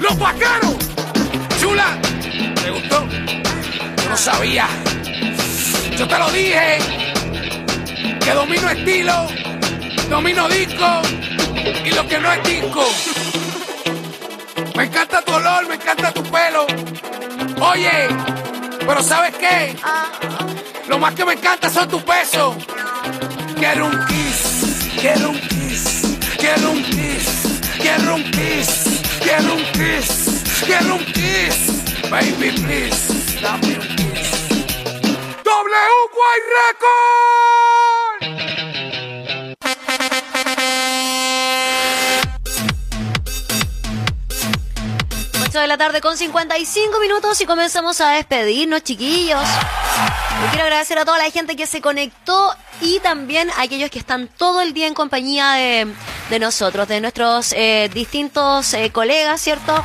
¡Los Vaqueros! ¡Chula! ¿Te gustó? Yo no sabía. Yo te lo dije. Que domino estilo, domino disco y lo que no es disco. Me encanta tu olor, me encanta tu pelo. Oye, pero ¿sabes qué? Lo más que me encanta son tus besos. Quiero un kiss, quiero un kiss, quiero un kiss, quiero un kiss, quiero un kiss, quiero un kiss. Baby, please, dame un kiss. W.Y. Record. 8 de la tarde con 55 minutos y comenzamos a despedirnos, chiquillos. Yo quiero agradecer a toda la gente que se conectó y también a aquellos que están todo el día en compañía de nosotros, de nuestros distintos colegas, ¿cierto?